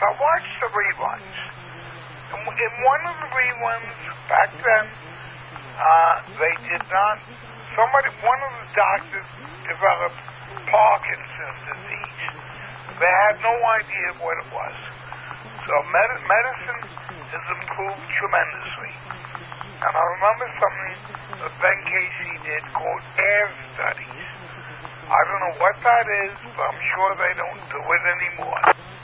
I watched the reruns. In one of the reruns back then, they did not. One of the doctors developed Parkinson's disease. They had no idea what it was. So medicine has improved tremendously. And I remember something that Ben Casey did called air studies. I don't know what that is, but I'm sure they don't do it anymore.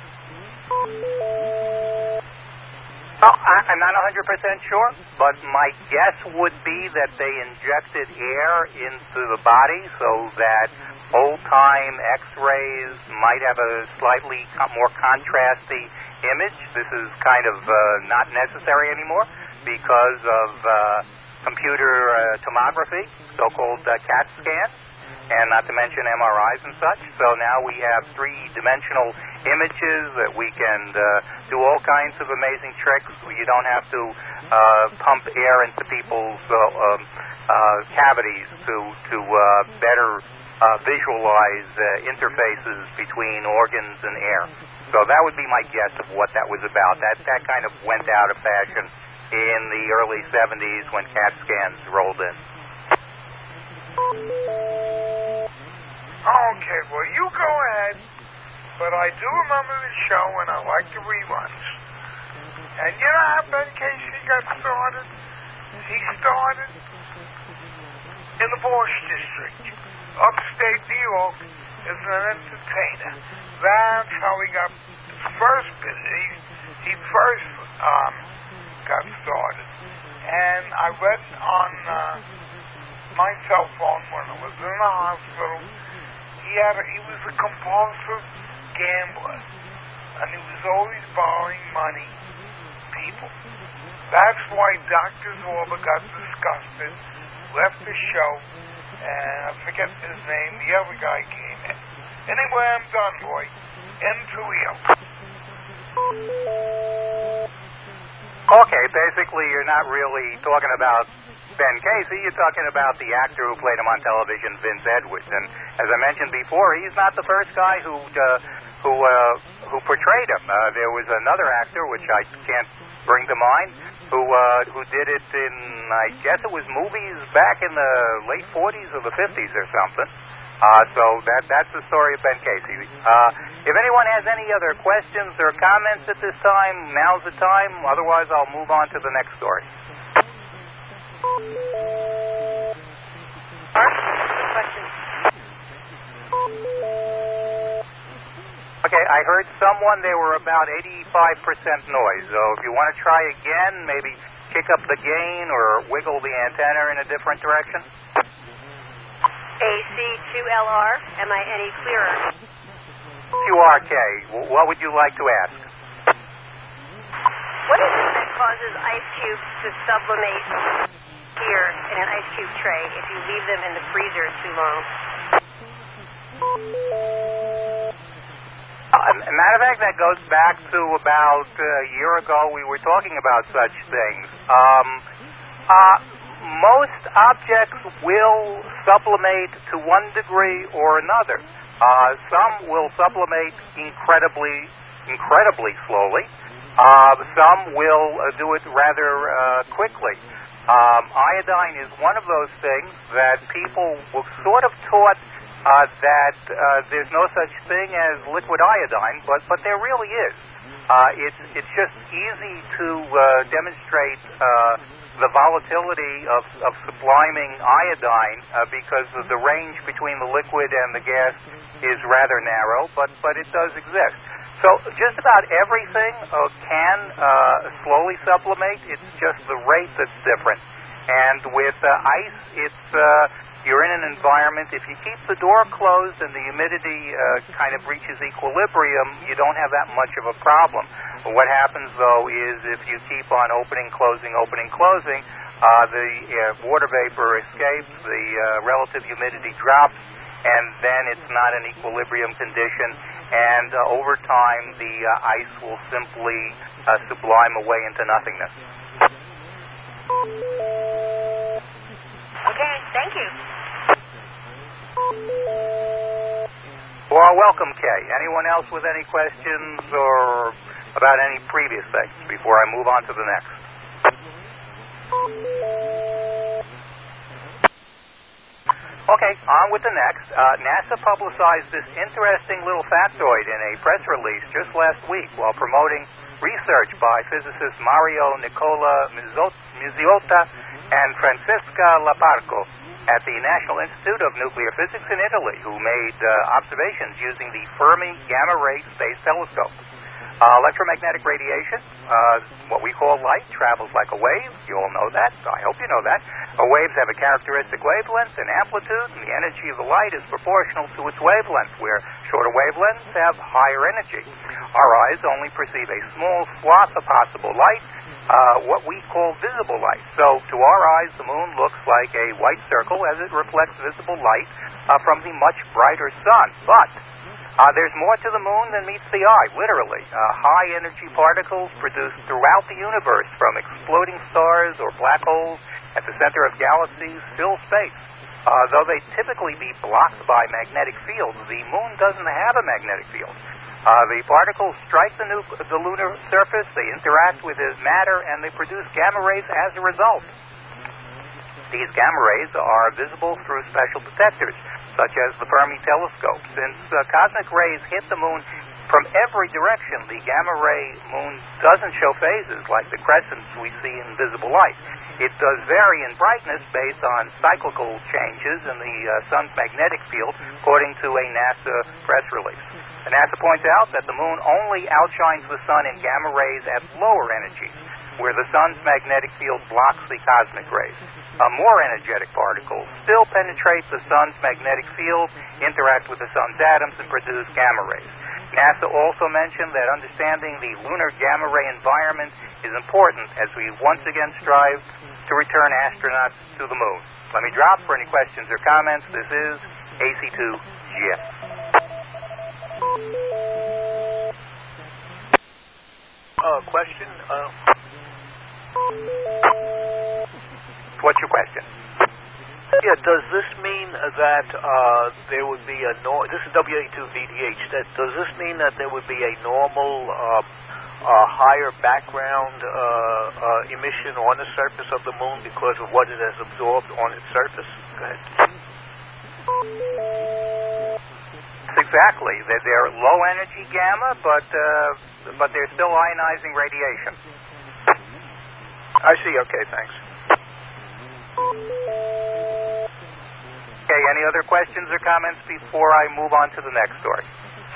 Well, I'm not 100% sure, but my guess would be that they injected air into the body so that old-time X-rays might have a slightly more contrasty image. This is kind of not necessary anymore because of computer tomography, so-called CAT scans, and not to mention MRIs and such. So now we have three-dimensional images that we can do all kinds of amazing tricks. You don't have to pump air into people's cavities to better visualize interfaces between organs and air. So that would be my guess of what that was about. That kind of went out of fashion in the early 70s when CAT scans rolled in. Okay, well, you go ahead, but I do remember the show and I like the reruns. And you know how Ben Casey got started? He started in the Borscht District, upstate New York, as an entertainer. That's how he got his first business. He first got started. And I read on my cell phone when I was in the hospital, he was a compulsive gambler, and he was always borrowing money, people. That's why Dr. Zorba got disgusted, left the show, and I forget his name, the other guy came in. Anyway, I'm done, boy. Into you. Okay, basically you're not really talking about Ben Casey, you're talking about the actor who played him on television, Vince Edwards. And as I mentioned before, he's not the first guy who portrayed him. There was another actor, which I can't bring to mind, who did it in, I guess it was movies back in the late 40s or the 50s or something. So that's the story of Ben Casey. If anyone has any other questions or comments at this time, now's the time. Otherwise, I'll move on to the next story. Okay, I heard someone, they were about 85% noise. So if you want to try again, maybe kick up the gain or wiggle the antenna in a different direction. AC2LR, am I any clearer? QRK, what would you like to ask? What is it that causes ice cubes to sublimate here in an ice cube tray if you leave them in the freezer too long? Matter of fact, that goes back to about a year ago. We were talking about such things. Most objects will sublimate to one degree or another. Some will sublimate incredibly slowly. Some will do it rather quickly. Iodine is one of those things that people were sort of taught that there's no such thing as liquid iodine, but there really is. It's just easy to demonstrate the volatility of subliming iodine because of the range between the liquid and the gas is rather narrow, but it does exist. So just about everything can slowly sublimate. It's just the rate that's different. And with ice, it's you're in an environment, if you keep the door closed and the humidity kind of reaches equilibrium, you don't have that much of a problem. What happens, though, is if you keep on opening, closing, the water vapor escapes, the relative humidity drops, and then it's not an equilibrium condition, and over time the ice will simply sublime away into nothingness. Okay, thank you. Well, welcome, Kay. Anyone else with any questions or about any previous things before I move on to the next. Okay, on with the next. NASA publicized this interesting little factoid in a press release just last week while promoting research by physicists Mario Nicola Muzziotta and Francesca Laparco at the National Institute of Nuclear Physics in Italy, who made observations using the Fermi Gamma Ray Space Telescope. Electromagnetic radiation, what we call light, travels like a wave. You all know that. I hope you know that. Waves have a characteristic wavelength and amplitude, and the energy of the light is proportional to its wavelength, where shorter wavelengths have higher energy. Our eyes only perceive a small swath of possible light, what we call visible light. So to our eyes, the moon looks like a white circle as it reflects visible light from the much brighter sun. But there's more to the moon than meets the eye, literally. High-energy particles produced throughout the universe from exploding stars or black holes at the center of galaxies fill space. Though they typically be blocked by magnetic fields, the moon doesn't have a magnetic field. The particles strike the lunar surface, they interact with its matter, and they produce gamma rays as a result. These gamma rays are visible through special detectors, such as the Fermi telescope. Since cosmic rays hit the moon from every direction, the gamma ray moon doesn't show phases like the crescents we see in visible light. It does vary in brightness based on cyclical changes in the sun's magnetic field, according to a NASA press release. The NASA points out that the moon only outshines the sun in gamma rays at lower energies, where the sun's magnetic field blocks the cosmic rays. More energetic particles still penetrate the sun's magnetic field, interact with the sun's atoms, and produce gamma rays. NASA also mentioned that understanding the lunar gamma ray environment is important as we once again strive to return astronauts to the moon. Let me drop for any questions or comments. This is AC2GF. Question? What's your question? Yeah, does this mean that there would be a this is WA2VDH, does this mean that there would be a normal higher background emission on the surface of the moon because of what it has absorbed on its surface? Go ahead. Exactly. They're low energy gamma, but they're still ionizing radiation. I see. Okay, thanks. Okay, any other questions or comments before I move on to the next story?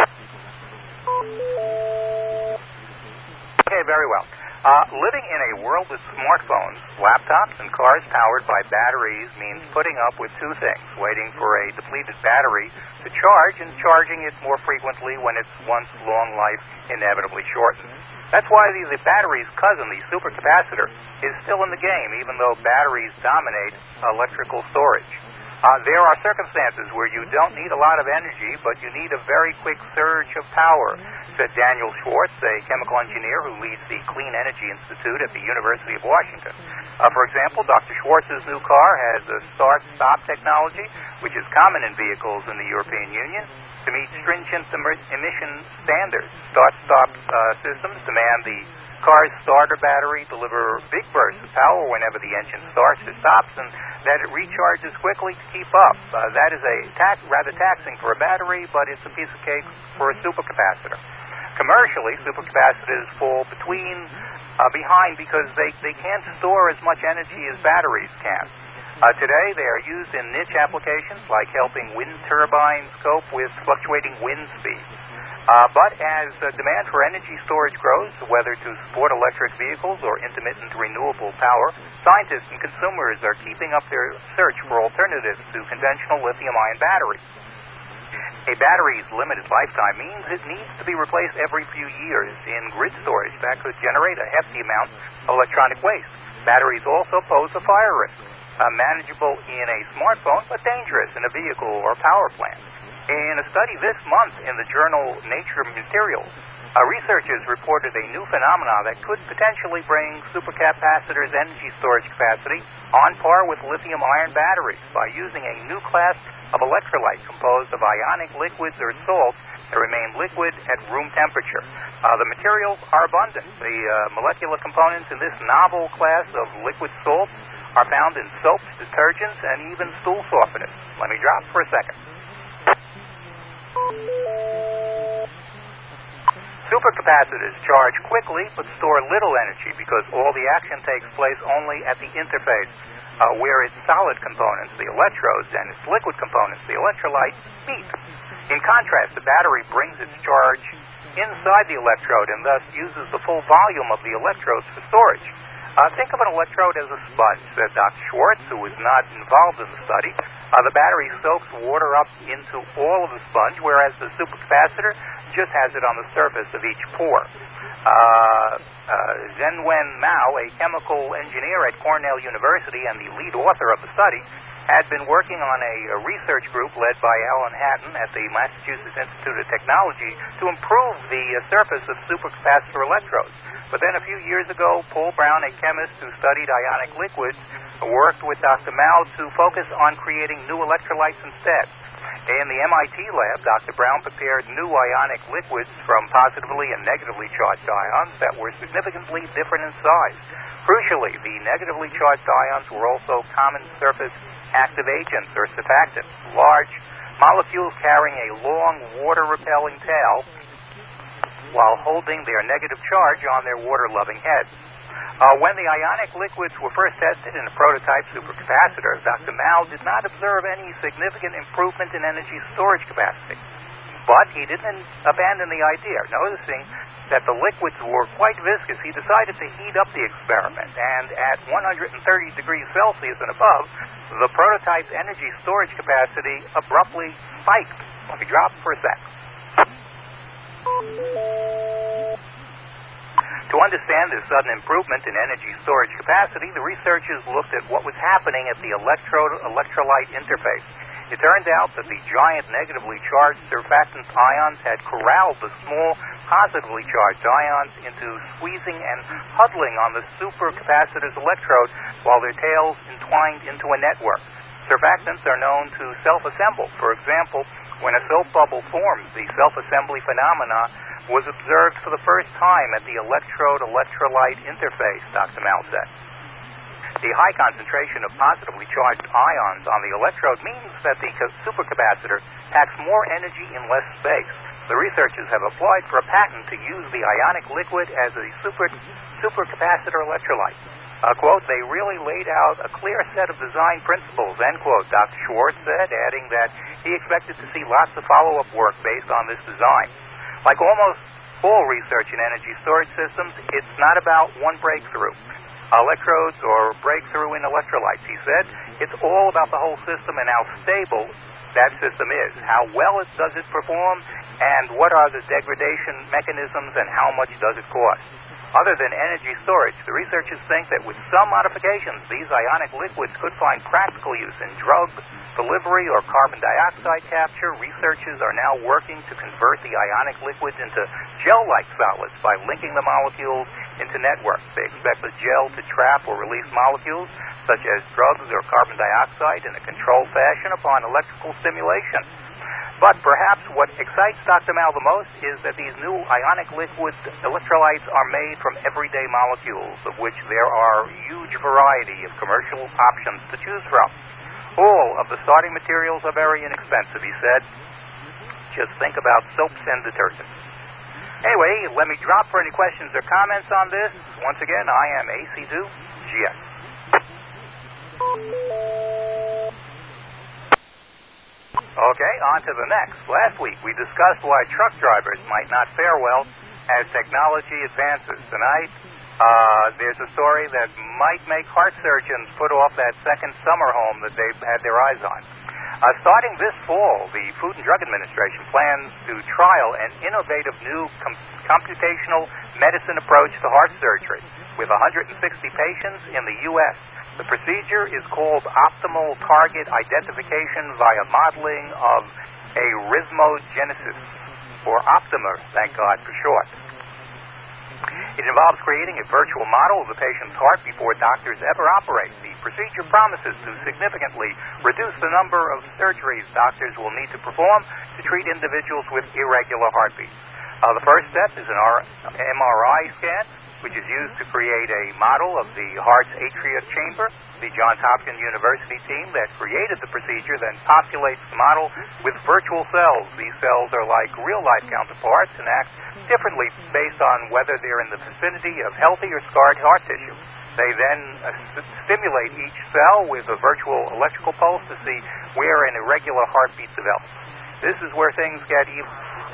Okay, very well. Living in a world with smartphones, laptops, and cars powered by batteries means putting up with two things: waiting for a depleted battery to charge and charging it more frequently when its once long life inevitably shortens. That's why the battery's cousin, the supercapacitor, is still in the game, even though batteries dominate electrical storage. There are circumstances where you don't need a lot of energy, but you need a very quick surge of power, said Daniel Schwartz, a chemical engineer who leads the Clean Energy Institute at the University of Washington. For example, Dr. Schwartz's new car has a start-stop technology, which is common in vehicles in the European Union, to meet stringent emission standards. Start-stop systems demand the car's starter battery deliver big bursts of power whenever the engine starts or stops, and that it recharges quickly to keep up. That is rather taxing for a battery, but it's a piece of cake for a supercapacitor. Commercially, supercapacitors fall behind because they can't store as much energy as batteries can. Today, they are used in niche applications like helping wind turbines cope with fluctuating wind speeds. But as demand for energy storage grows, whether to support electric vehicles or intermittent renewable power, scientists and consumers are keeping up their search for alternatives to conventional lithium-ion batteries. A battery's limited lifetime means it needs to be replaced every few years. In grid storage, that could generate a hefty amount of electronic waste. Batteries also pose a fire risk, manageable in a smartphone, but dangerous in a vehicle or power plant. In a study this month in the journal Nature Materials, researchers reported a new phenomenon that could potentially bring supercapacitors' energy storage capacity on par with lithium-ion batteries by using a new class of electrolyte composed of ionic liquids or salts that remain liquid at room temperature. The materials are abundant. The molecular components in this novel class of liquid salts are found in soaps, detergents, and even stool softeners. Let me drop for a second. Supercapacitors charge quickly but store little energy because all the action takes place only at the interface, where its solid components, the electrodes, and its liquid components, the electrolytes, meet. In contrast, the battery brings its charge inside the electrode and thus uses the full volume of the electrodes for storage. Think of an electrode as a sponge, said Dr. Schwartz, who was not involved in the study. The battery soaks water up into all of the sponge, whereas the supercapacitor just has it on the surface of each pore. Zhenwen Mao, a chemical engineer at Cornell University and the lead author of the study, had been working on a research group led by Alan Hatton at the Massachusetts Institute of Technology to improve the surface of supercapacitor electrodes. But then a few years ago, Paul Brown, a chemist who studied ionic liquids, worked with Dr. Mao to focus on creating new electrolytes instead. In the MIT lab, Dr. Brown prepared new ionic liquids from positively and negatively charged ions that were significantly different in size. Crucially, the negatively charged ions were also common surface active agents or surfactants, large molecules carrying a long water-repelling tail while holding their negative charge on their water-loving heads. When the ionic liquids were first tested in a prototype supercapacitor, Dr. Mao did not observe any significant improvement in energy storage capacity. But he didn't abandon the idea. Noticing that the liquids were quite viscous, he decided to heat up the experiment, and at 130 degrees Celsius and above, the prototype's energy storage capacity abruptly spiked. Let me drop for a sec. To understand this sudden improvement in energy storage capacity, the researchers looked at what was happening at the electrolyte interface. It turned out that the giant negatively charged surfactant ions had corralled the small positively charged ions into squeezing and huddling on the supercapacitor's electrode while their tails entwined into a network. Surfactants are known to self-assemble. For example, when a soap bubble forms, the self-assembly phenomena was observed for the first time at the electrode-electrolyte interface, Dr. Mao said. The high concentration of positively charged ions on the electrode means that the supercapacitor packs more energy in less space. The researchers have applied for a patent to use the ionic liquid as a supercapacitor electrolyte. Quote, they really laid out a clear set of design principles, end quote, Dr. Schwartz said, adding that he expected to see lots of follow-up work based on this design. Like almost all research in energy storage systems, it's not about one breakthrough, electrodes or breakthrough in electrolytes, he said. It's all about the whole system and how stable that system is, how well does it perform, and what are the degradation mechanisms and how much does it cost. Other than energy storage, the researchers think that with some modifications, these ionic liquids could find practical use in drug delivery or carbon dioxide capture. Researchers are now working to convert the ionic liquids into gel-like solids by linking the molecules into networks. They expect the gel to trap or release molecules such as drugs or carbon dioxide in a controlled fashion upon electrical stimulation. But perhaps what excites Dr. Mao the most is that these new ionic liquid electrolytes are made from everyday molecules, of which there are a huge variety of commercial options to choose from. All of the starting materials are very inexpensive, he said. Just think about soaps and detergents. Anyway, let me drop for any questions or comments on this. Once again, I am AC2 GS. Okay, on to the next. Last week, we discussed why truck drivers might not fare well as technology advances. Tonight, there's a story that might make heart surgeons put off that second summer home that they've had their eyes on. Starting this fall, the Food and Drug Administration plans to trial an innovative new computational medicine approach to heart surgery with 160 patients in the U.S. The procedure is called optimal target identification via modeling of arrhythmogenesis, or OPTIMA, thank God for short. It involves creating a virtual model of the patient's heart before doctors ever operate. The procedure promises to significantly reduce the number of surgeries doctors will need to perform to treat individuals with irregular heartbeats. The first step is an MRI scan, which is used to create a model of the heart's atria chamber. The Johns Hopkins University team that created the procedure then populates the model with virtual cells. These cells are like real-life counterparts and act differently based on whether they're in the vicinity of healthy or scarred heart tissue. They then stimulate each cell with a virtual electrical pulse to see where an irregular heartbeat develops. This is where things get even.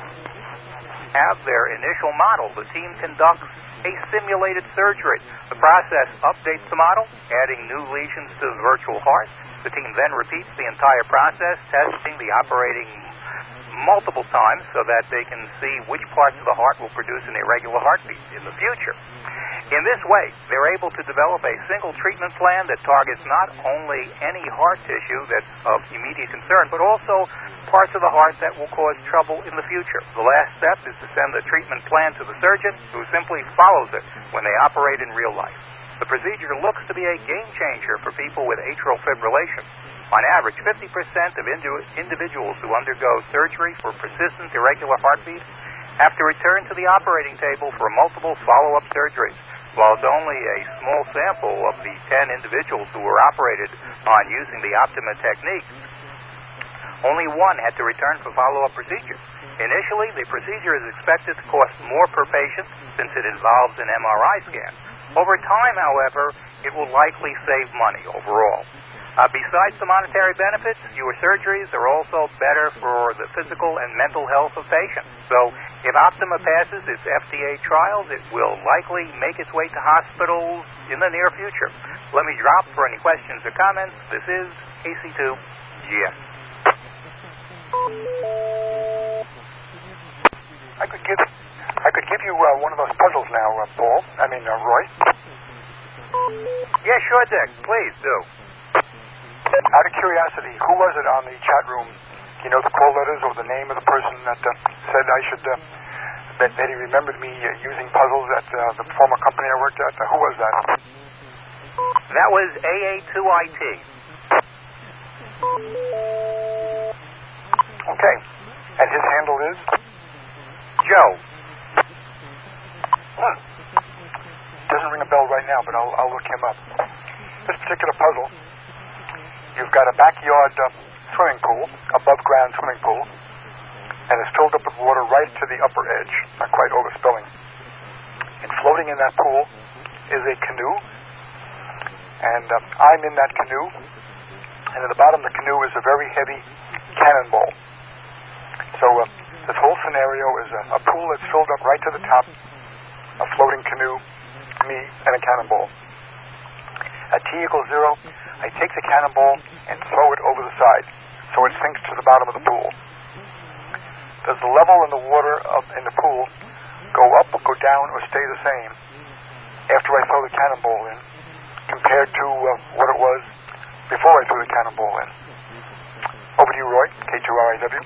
Have their initial model. The team conducts a simulated surgery. The process updates the model, adding new lesions to the virtual heart. The team then repeats the entire process, testing the operating multiple times so that they can see which parts of the heart will produce an irregular heartbeat in the future. In this way, they're able to develop a single treatment plan that targets not only any heart tissue that's of immediate concern, but also parts of the heart that will cause trouble in the future. The last step is to send the treatment plan to the surgeon, who simply follows it when they operate in real life. The procedure looks to be a game changer for people with atrial fibrillation. On average, 50% of individuals who undergo surgery for persistent irregular heartbeat have to return to the operating table for multiple follow-up surgeries. While it's only a small sample of the 10 individuals who were operated on using the Optima technique, only one had to return for follow-up procedures. Initially, the procedure is expected to cost more per patient since it involves an MRI scan. Over time, however, it will likely save money overall. Besides the monetary benefits, fewer surgeries are also better for the physical and mental health of patients. So, if Optima passes its FDA trials, it will likely make its way to hospitals in the near future. Let me drop for any questions or comments. This is AC2GS. I could give you one of those puzzles now, Roy. Yeah, sure, Dick. Please do. Out of curiosity, who was it on the chat room? Do you know the call letters or the name of the person that said I should, that he remembered me using puzzles at the former company I worked at? Who was that? That was AA2IT. Okay. And his handle is? Joe. Doesn't ring a bell right now, but I'll look him up. This particular puzzle, you've got a backyard swimming pool, above ground swimming pool, and it's filled up with water right to the upper edge, not quite overspilling. And floating in that pool is a canoe, and I'm in that canoe, and at the bottom of the canoe is a very heavy cannonball. So this whole scenario is a pool that's filled up right to the top, a floating canoe, me, and a cannonball. At t = 0, I take the cannonball and throw it over the side, so it sinks to the bottom of the pool. Does the level in the water in the pool go up, or go down, or stay the same after I throw the cannonball in, compared to what it was before I threw the cannonball in? Over to you, Roy, K2RIW.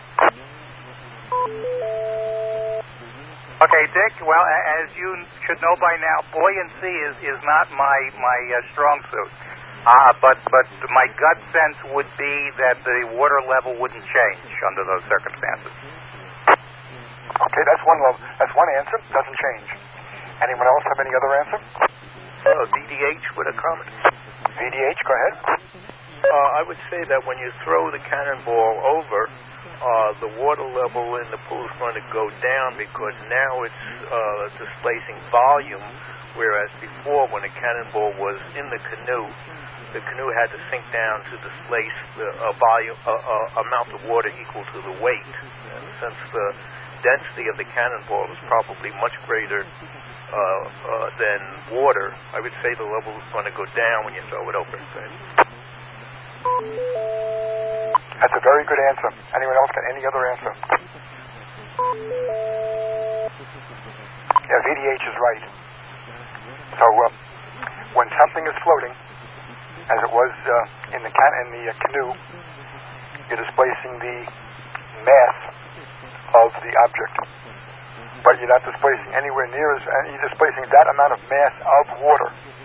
Okay, Dick, well, as you should know by now, buoyancy is not my strong suit. But my gut sense would be that the water level wouldn't change under those circumstances. Okay, that's one answer. Doesn't change. Anyone else have any other answer? VDH with a comment. VDH, go ahead. I would say that when you throw the cannonball over, the water level in the pool is going to go down because now it's displacing volume, whereas before when a cannonball was in the canoe had to sink down to displace a volume, amount of water equal to the weight. And since the density of the cannonball is probably much greater than water, I would say the level is going to go down when you throw it over. That's a very good answer. Anyone else got any other answer? Yeah, VDH is right. So when something is floating, as it was in the canoe, you're displacing the mass of the object, but you're not displacing anywhere near as, you're displacing that amount of mass of water.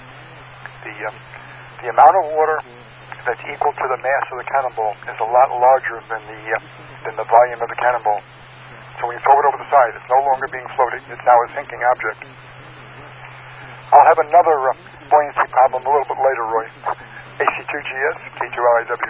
The amount of water that's equal to the mass of the cannonball is a lot larger than the volume of the cannonball. So when you throw it over the side, it's no longer being floating. It's now a sinking object. I'll have another buoyancy problem a little bit later, Roy. AC2GS, K2LIW.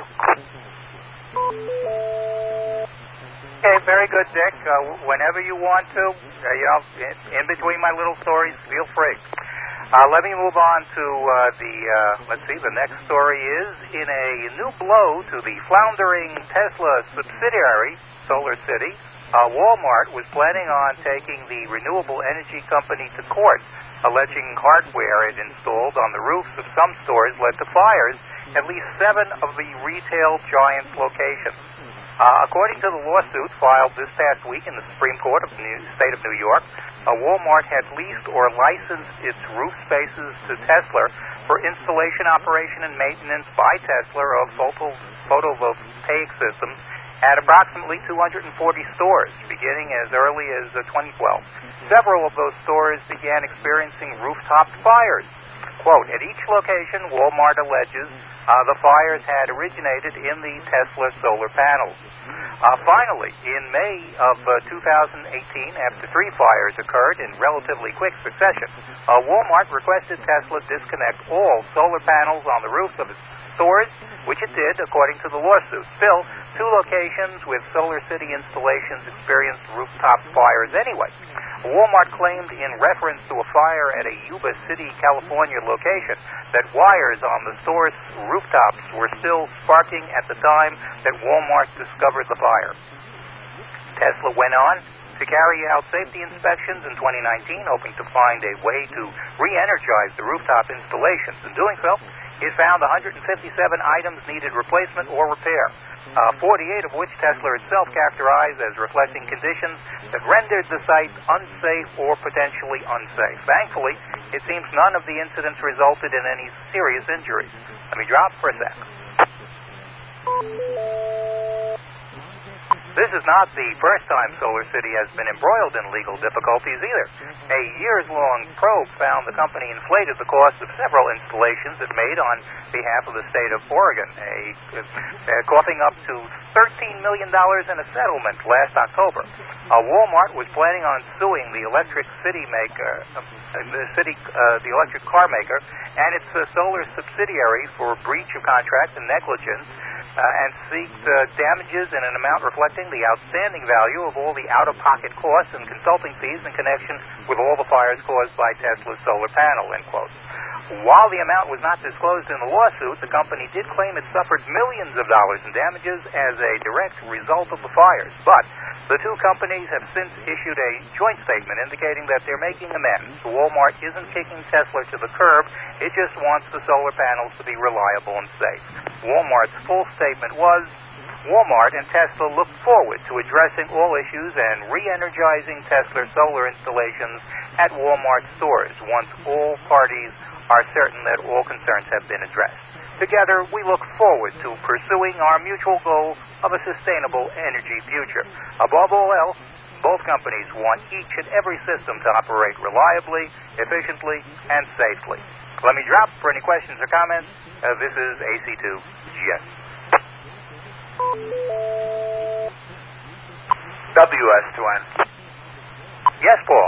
Okay, very good, Dick. Whenever you want to, in between my little stories, feel free. Let me move on to the next story is, in a new blow to the floundering Tesla subsidiary, Solar City, Walmart was planning on taking the renewable energy company to court, alleging hardware it installed on the roofs of some stores led to fires at least 7 of the retail giant's locations. According to the lawsuit filed this past week in the Supreme Court of the state of New York, Walmart had leased or licensed its roof spaces to Tesla for installation, operation, and maintenance by Tesla of photovoltaic systems at approximately 240 stores, beginning as early as 2012. Several of those stores began experiencing rooftop fires. Quote, at each location, Walmart alleges the fires had originated in the Tesla solar panels. Finally, in May of 2018, after 3 fires occurred in relatively quick succession, Walmart requested Tesla disconnect all solar panels on the roofs of its stores, which it did, according to the lawsuit. Still, 2 locations with Solar City installations experienced rooftop fires anyway. Walmart claimed in reference to a fire at a Yuba City, California location that wires on the store's rooftops were still sparking at the time that Walmart discovered the fire. Tesla went on to carry out safety inspections in 2019, hoping to find a way to re-energize the rooftop installations. In doing so, it found 157 items needed replacement or repair, 48 of which Tesla itself characterized as reflecting conditions that rendered the site unsafe or potentially unsafe. Thankfully, it seems none of the incidents resulted in any serious injuries. Let me drop for a sec. This is not the first time Solar City has been embroiled in legal difficulties either. A years-long probe found the company inflated the cost of several installations it made on behalf of the state of Oregon, coughing up to $13 million in a settlement last October. Walmart was planning on suing the electric electric car maker and its solar subsidiary for breach of contract and negligence, and seek damages in an amount reflecting the outstanding value of all the out-of-pocket costs and consulting fees in connection with all the fires caused by Tesla's solar panel, end quote. While the amount was not disclosed in the lawsuit, the company did claim it suffered millions of dollars in damages as a direct result of the fires. But the 2 companies have since issued a joint statement indicating that they're making amends. Walmart isn't kicking Tesla to the curb. It just wants the solar panels to be reliable and safe. Walmart's full statement was, Walmart and Tesla look forward to addressing all issues and re-energizing Tesla solar installations at Walmart stores once all parties are certain that all concerns have been addressed. Together, we look forward to pursuing our mutual goal of a sustainable energy future. Above all else, both companies want each and every system to operate reliably, efficiently, and safely. Let me drop for any questions or comments. This is AC2GS. WS2N. Yes, Paul.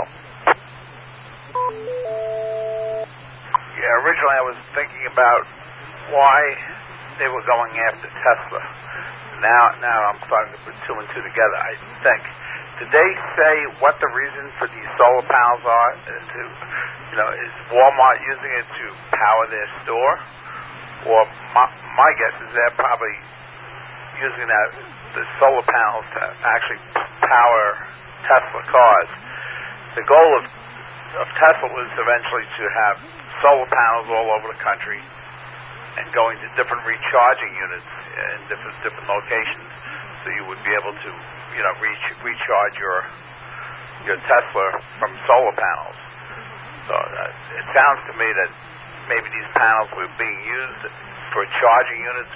Yeah, originally I was thinking about why they were going after Tesla. Now I'm starting to put 2 and 2 together, I think. Did they say what the reason for these solar panels are? Is Walmart using it to power their store? Or my guess is they're probably using the solar panels to actually power Tesla cars. The goal of Tesla was eventually to have solar panels all over the country and going to different recharging units in different locations, so you would be able to recharge your Tesla from solar panels. So it sounds to me that maybe these panels were being used for charging units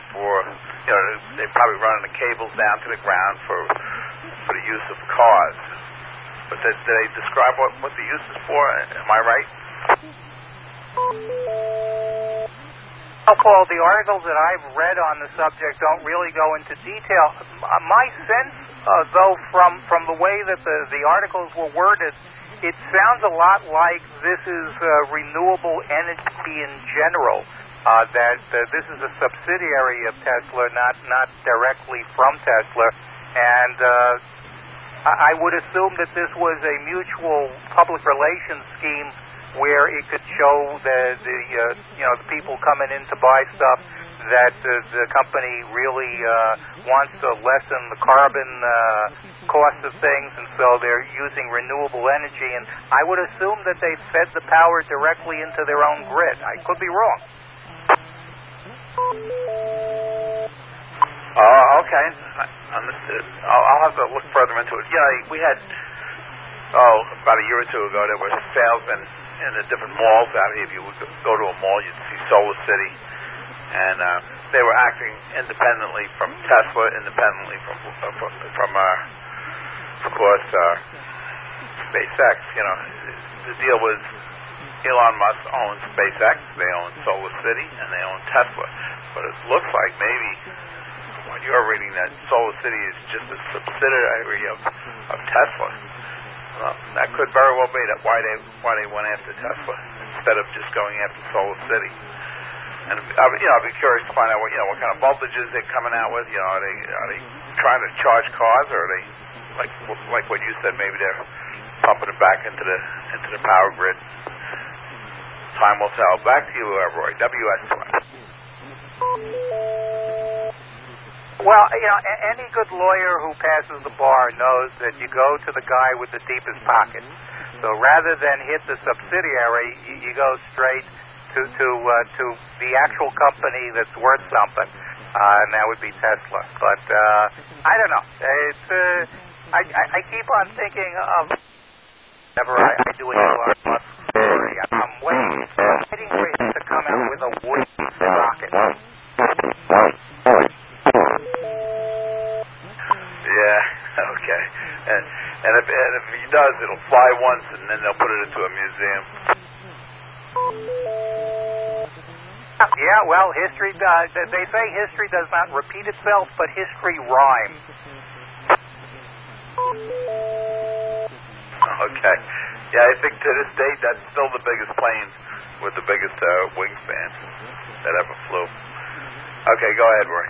they're probably running the cables down to the ground for the use of cars. But did they describe what the use is for? Am I right? Well, Paul, the articles that I've read on the subject don't really go into detail. My sense, though, from the way that the articles were worded, it sounds a lot like this is renewable energy in general, that this is a subsidiary of Tesla, not directly from Tesla. And I would assume that this was a mutual public relations scheme where it could show the people coming in to buy stuff that the company really wants to lessen the carbon cost of things, and so they're using renewable energy. And I would assume that they fed the power directly into their own grid. I could be wrong. Okay. Understood. I'll have to look further into it. Yeah, we had, about a year or two ago, there were salesmen in the different malls out here. If you would go to a mall, you'd see Solar City, and they were acting independently from Tesla, independently from of course, SpaceX. The deal was Elon Musk owns SpaceX, they own Solar City, and they own Tesla. But it looks like maybe when you're reading that Solar City is just a subsidiary of Tesla. Well, that could very well be why they went after Tesla instead of just going after Solar City. And I'd be curious to find out what kind of voltages they're coming out with. Are they trying to charge cars, or are they like what you said? Maybe they're pumping it back into the power grid. Time will tell. Back to you, Roy. WS2. Well, any good lawyer who passes the bar knows that you go to the guy with the deepest pockets. So rather than hit the subsidiary, you go straight to the actual company that's worth something, and that would be Tesla. But I don't know. It's I keep on thinking of whenever I do an Elon Musk story, I'm waiting for him to come out with a wooden rocket. Yeah, okay. And if he does, it'll fly once, and then they'll put it into a museum. Yeah, well, history does. They say history does not repeat itself, but history rhymes. Okay. Yeah, I think to this date, that's still the biggest plane with the biggest wingspan that ever flew. Okay, go ahead, Roy.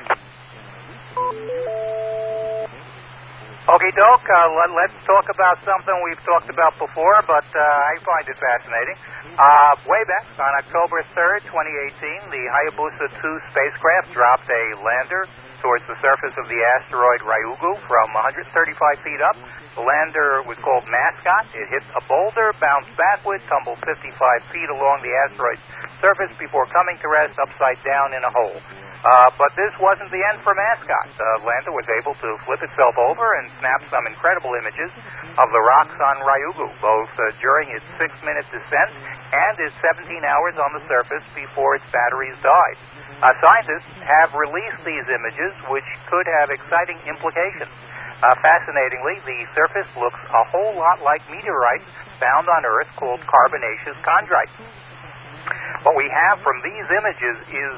Okay, Doc, let's talk about something we've talked about before, but I find it fascinating. Way back on October 3rd, 2018, the Hayabusa 2 spacecraft dropped a lander towards the surface of the asteroid Ryugu from 135 feet up. The lander was called Mascot. It hit a boulder, bounced backward, tumbled 55 feet along the asteroid's surface before coming to rest upside down in a hole. But this wasn't the end for Mascot. The lander was able to flip itself over and snap some incredible images of the rocks on Ryugu, both during its 6-minute descent and its 17 hours on the surface before its batteries died. Scientists have released these images, which could have exciting implications. Fascinatingly, the surface looks a whole lot like meteorites found on Earth called carbonaceous chondrites. What we have from these images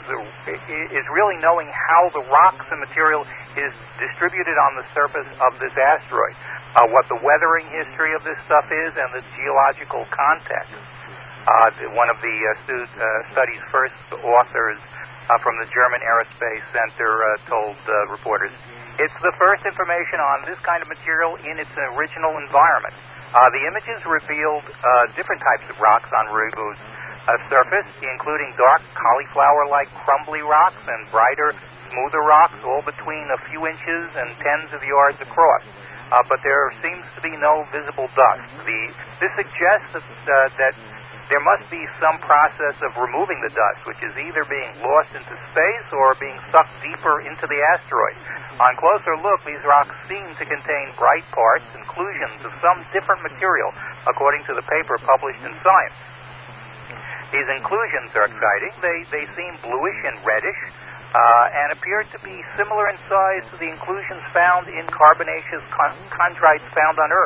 is really knowing how the rocks and material is distributed on the surface of this asteroid, what the weathering history of this stuff is, and the geological context. One of the study's first authors from the German Aerospace Center told reporters, "It's the first information on this kind of material in its original environment." The images revealed different types of rocks on Ryugu's surface, including dark cauliflower-like crumbly rocks and brighter, smoother rocks, all between a few inches and tens of yards across. But there seems to be no visible dust. This suggests that there must be some process of removing the dust, which is either being lost into space or being sucked deeper into the asteroid. On closer look, these rocks seem to contain bright parts, inclusions of some different material, according to the paper published in Science. These inclusions are exciting. They seem bluish and reddish, and appear to be similar in size to the inclusions found in carbonaceous chondrites found on Earth.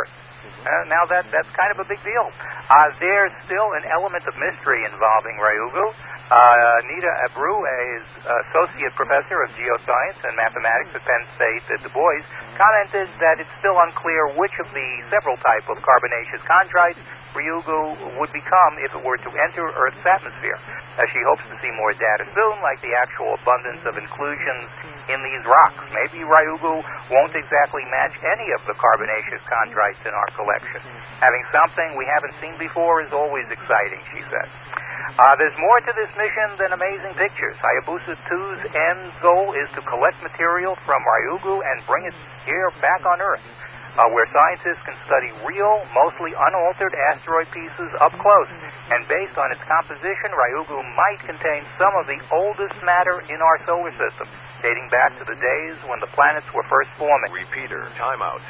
Now that's kind of a big deal. There's still an element of mystery involving Ryugu. Nita Abreu is Associate Professor of Geoscience and Mathematics at Penn State at Du Bois, commented that it's still unclear which of the several types of carbonaceous chondrites Ryugu would become if it were to enter Earth's atmosphere. She hopes to see more data soon, like the actual abundance of inclusions in these rocks. Maybe Ryugu won't exactly match any of the carbonaceous chondrites in our collection. Having something we haven't seen before is always exciting, she says. There's more to this mission than amazing pictures. Hayabusa 2's end goal is to collect material from Ryugu and bring it here back on Earth, where scientists can study real, mostly unaltered asteroid pieces up close. And based on its composition, Ryugu might contain some of the oldest matter in our solar system, dating back to the days when the planets were first forming. Repeater, timeout.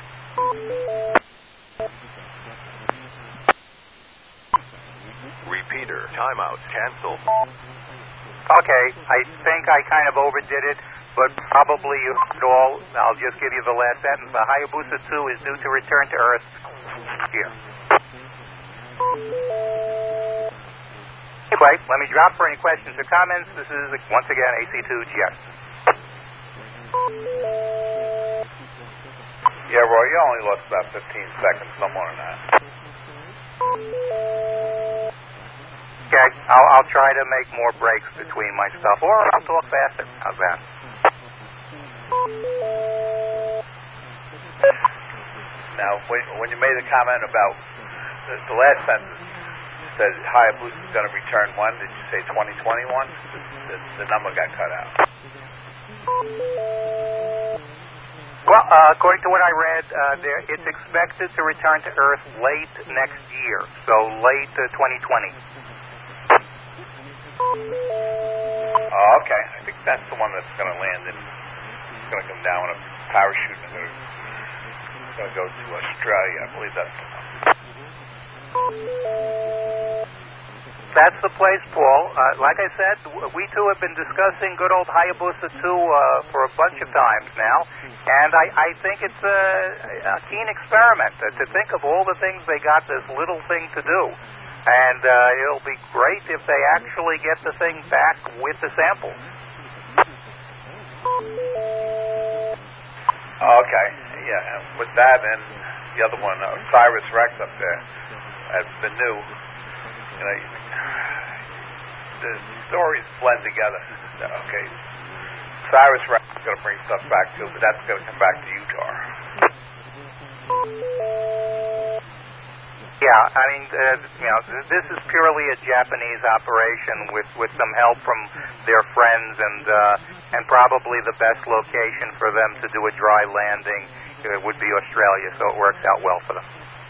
Repeater, timeout, cancel. Okay, I think I kind of overdid it, but probably at all. I'll just give you the last sentence. The Hayabusa 2 is due to return to Earth here. Anyway, let me drop for any questions or comments. This is, once again, AC2GS. Yeah, Roy, you only lost about 15 seconds, somewhere in that. Okay, I'll try to make more breaks between my stuff, or I'll talk faster. How's that? Now, when you made a comment about the last sentence, you said Hayabusa is going to return when? Did you say 2021? The number got cut out. Well, according to what I read, it's expected to return to Earth late next year, so late 2020. Oh, okay. I think that's the one that's going to land in. It's going to come down with a parachute and it's going to go to Australia. I believe that's the one. That's the place, Paul. Like I said, we too have been discussing good old Hayabusa 2 for a bunch of times now, and I think it's a keen experiment to think of all the things they got this little thing to do. And it'll be great if they actually get the thing back with the samples. Okay, yeah. And with that and the other one, OSIRIS-REx up there, the new, the stories blend together. Okay, OSIRIS-REx is going to bring stuff back too, but that's going to come back to Utah. Yeah, I mean, this is purely a Japanese operation with some help from their friends, and probably the best location for them to do a dry landing would be Australia, so it works out well for them.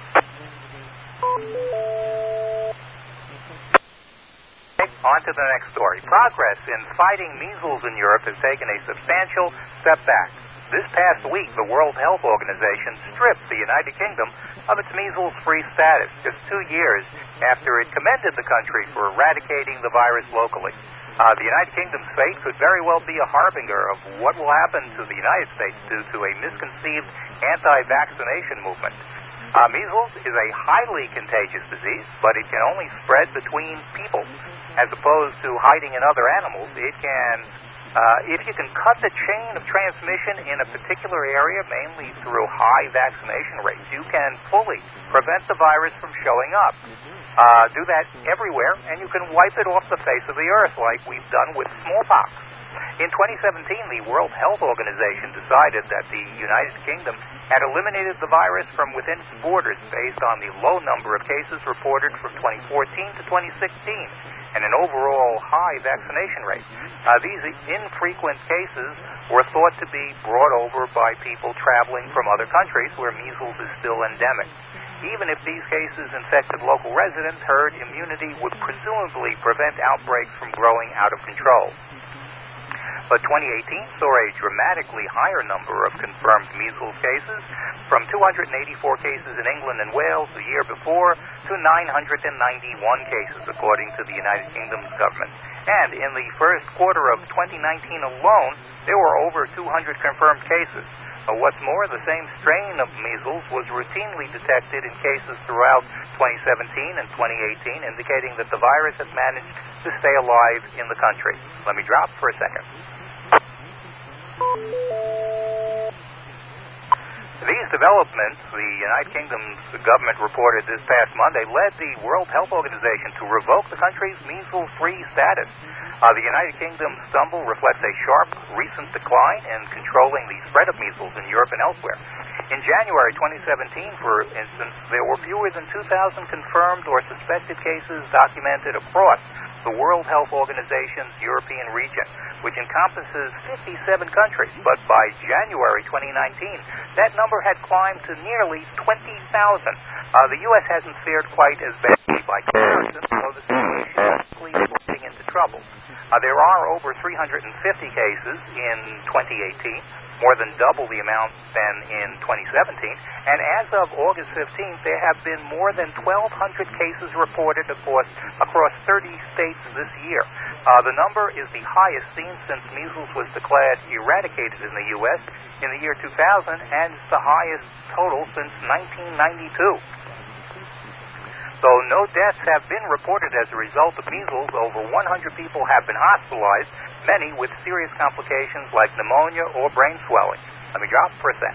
Okay, on to the next story. Progress in fighting measles in Europe has taken a substantial step back. This past week, the World Health Organization stripped the United Kingdom of its measles-free status, just 2 years after it commended the country for eradicating the virus locally. The United Kingdom's fate could very well be a harbinger of what will happen to the United States due to a misconceived anti-vaccination movement. Measles is a highly contagious disease, but it can only spread between people. As opposed to hiding in other animals, it can... if you can cut the chain of transmission in a particular area, mainly through high vaccination rates, you can fully prevent the virus from showing up. Do that everywhere, and you can wipe it off the face of the earth like we've done with smallpox. In 2017, the World Health Organization decided that the United Kingdom had eliminated the virus from within its borders based on the low number of cases reported from 2014 to 2016. And an overall high vaccination rate. These infrequent cases were thought to be brought over by people traveling from other countries where measles is still endemic. Even if these cases infected local residents, herd immunity would presumably prevent outbreaks from growing out of control. But 2018 saw a dramatically higher number of confirmed measles cases, from 284 cases in England and Wales the year before to 991 cases, according to the United Kingdom's government. And in the first quarter of 2019 alone, there were over 200 confirmed cases. What's more, the same strain of measles was routinely detected in cases throughout 2017 and 2018, indicating that the virus has managed to stay alive in the country. Let me drop for a second. These developments, the United Kingdom's government reported this past Monday, led the World Health Organization to revoke the country's measles-free status. The United Kingdom's stumble reflects a sharp recent decline in controlling the spread of measles in Europe and elsewhere. In January 2017, for instance, there were fewer than 2,000 confirmed or suspected cases documented across the World Health Organization's European region, which encompasses 57 countries. But by January 2019, that number had climbed to nearly 20,000. The U.S. hasn't fared quite as badly by comparison, so the situation is quickly moving into trouble. There are over 350 cases in 2018, more than double the amount than in 2017, and as of August 15th, there have been more than 1,200 cases reported across 30 states this year. The number is the highest seen since measles was declared eradicated in the U.S. in the year 2000, and it's the highest total since 1992. Though no deaths have been reported as a result of measles, over 100 people have been hospitalized, many with serious complications like pneumonia or brain swelling. Let me drop for a sec.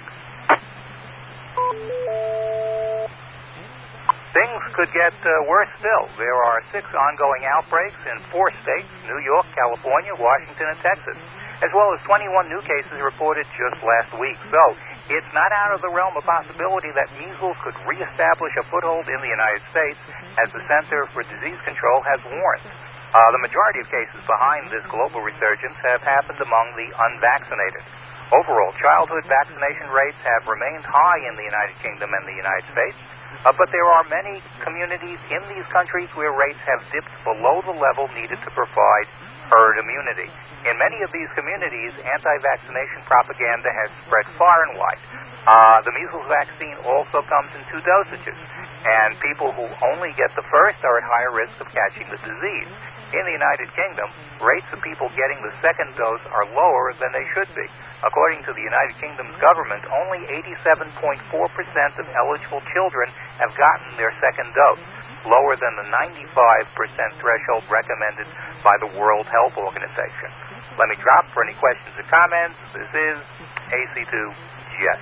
Things could get worse still. There are 6 ongoing outbreaks in 4 states, New York, California, Washington, and Texas, as well as 21 new cases reported just last week. So, it's not out of the realm of possibility that measles could reestablish a foothold in the United States, as the Center for Disease Control has warned. The majority of cases behind this global resurgence have happened among the unvaccinated. Overall, childhood vaccination rates have remained high in the United Kingdom and the United States, but there are many communities in these countries where rates have dipped below the level needed to provide herd immunity. In many of these communities, anti-vaccination propaganda has spread far and wide. The measles vaccine also comes in 2 dosages, and people who only get the first are at higher risk of catching the disease. In the United Kingdom, rates of people getting the second dose are lower than they should be. According to the United Kingdom's government, only 87.4% of eligible children have gotten their second dose, lower than the 95% threshold recommended by the World Health Organization. Let me drop for any questions or comments. This is AC2 Jet.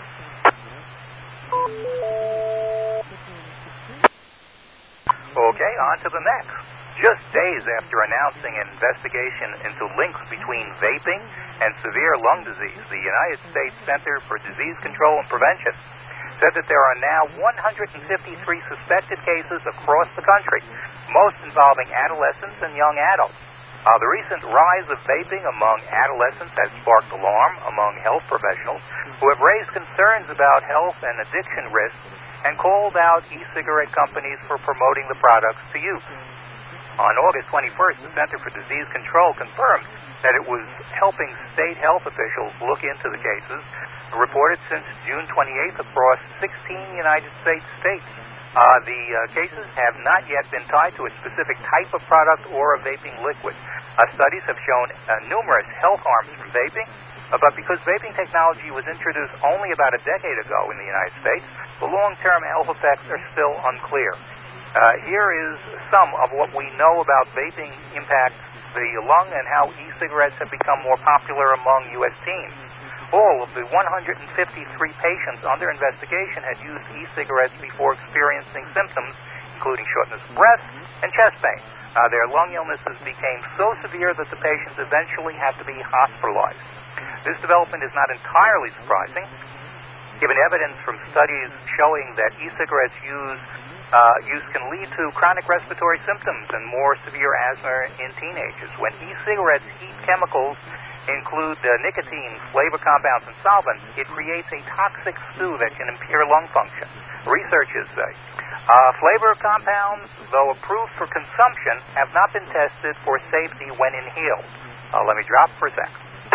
Okay, on to the next. Just days after announcing an investigation into links between vaping and severe lung disease, the United States Center for Disease Control and Prevention said that there are now 153 suspected cases across the country, most involving adolescents and young adults. The recent rise of vaping among adolescents has sparked alarm among health professionals who have raised concerns about health and addiction risks and called out e-cigarette companies for promoting the products to youth. On August 21st, the Center for Disease Control confirmed that it was helping state health officials look into the cases reported since June 28th across 16 United States states. The cases have not yet been tied to a specific type of product or a vaping liquid. Studies have shown numerous health harms from vaping, but because vaping technology was introduced only about a decade ago in the United States, the long-term health effects are still unclear. Here is some of what we know about vaping impacts the lung and how e-cigarettes have become more popular among U.S. teens. All of the 153 patients under investigation had used e-cigarettes before experiencing symptoms, including shortness of breath and chest pain. Their lung illnesses became so severe that the patients eventually had to be hospitalized. This development is not entirely surprising, given evidence from studies showing that e-cigarettes use can lead to chronic respiratory symptoms and more severe asthma in teenagers. When e-cigarettes heat chemicals include nicotine, flavor compounds, and solvents, it creates a toxic stew that can impair lung function. Researchers say flavor compounds, though approved for consumption, have not been tested for safety when inhaled. Let me drop for a sec.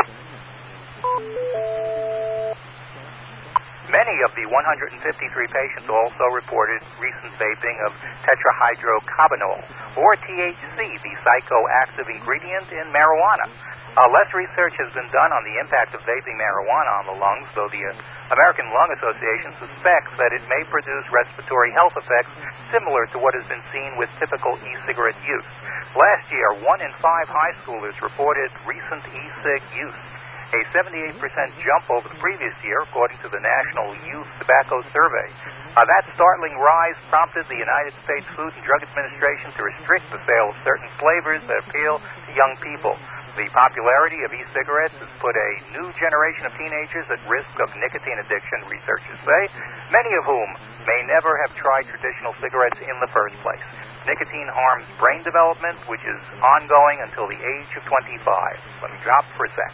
Many of the 153 patients also reported recent vaping of tetrahydrocannabinol, or THC, the psychoactive ingredient in marijuana. Less research has been done on the impact of vaping marijuana on the lungs, though the American Lung Association suspects that it may produce respiratory health effects similar to what has been seen with typical e-cigarette use. Last year, 1 in 5 high schoolers reported recent e-cig use, a 78% jump over the previous year, according to the National Youth Tobacco Survey. That startling rise prompted the United States Food and Drug Administration to restrict the sale of certain flavors that appeal to young people. The popularity of e-cigarettes has put a new generation of teenagers at risk of nicotine addiction, researchers say, many of whom may never have tried traditional cigarettes in the first place. Nicotine harms brain development, which is ongoing until the age of 25. Let me drop for a sec.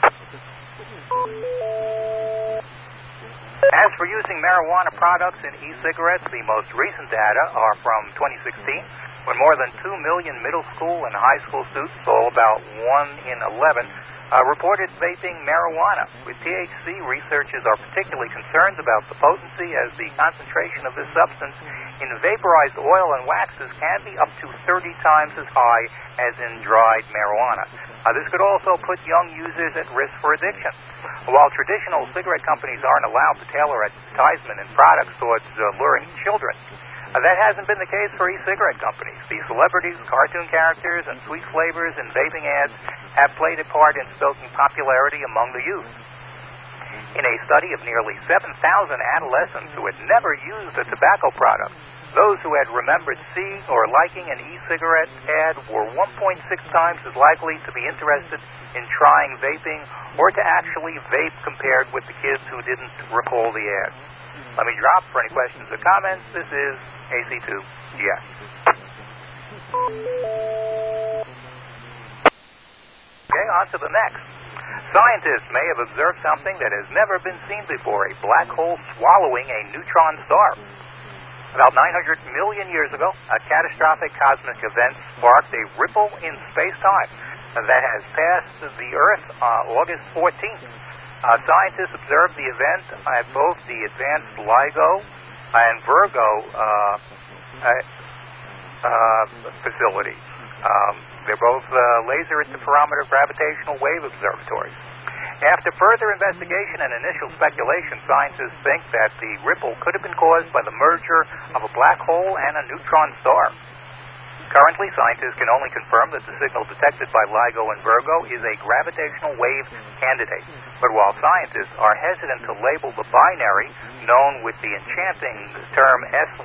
As for using marijuana products in e-cigarettes, the most recent data are from 2016, when more than 2 million middle school and high school students, so about 1 in 11, reported vaping marijuana. With THC, researchers are particularly concerned about the potency, as the concentration of this substance in vaporized oil and waxes can be up to 30 times as high as in dried marijuana. This could also put young users at risk for addiction. While traditional cigarette companies aren't allowed to tailor advertisement and products towards luring children, that hasn't been the case for e-cigarette companies. The celebrities, cartoon characters, and sweet flavors in vaping ads have played a part in stoking popularity among the youth. In a study of nearly 7,000 adolescents who had never used a tobacco product, those who had remembered seeing or liking an e-cigarette ad were 1.6 times as likely to be interested in trying vaping or to actually vape compared with the kids who didn't recall the ad. Let me drop for any questions or comments. This is AC2GS. Okay, on to the next. Scientists may have observed something that has never been seen before, a black hole swallowing a neutron star. About 900 million years ago, a catastrophic cosmic event sparked a ripple in space-time that has passed the Earth August 14th. Scientists observed the event at both the Advanced LIGO and Virgo facilities. They're both laser interferometer gravitational wave observatories. After further investigation and initial speculation, scientists think that the ripple could have been caused by the merger of a black hole and a neutron star. Currently, scientists can only confirm that the signal detected by LIGO and Virgo is a gravitational wave candidate. But while scientists are hesitant to label the binary, known with the enchanting term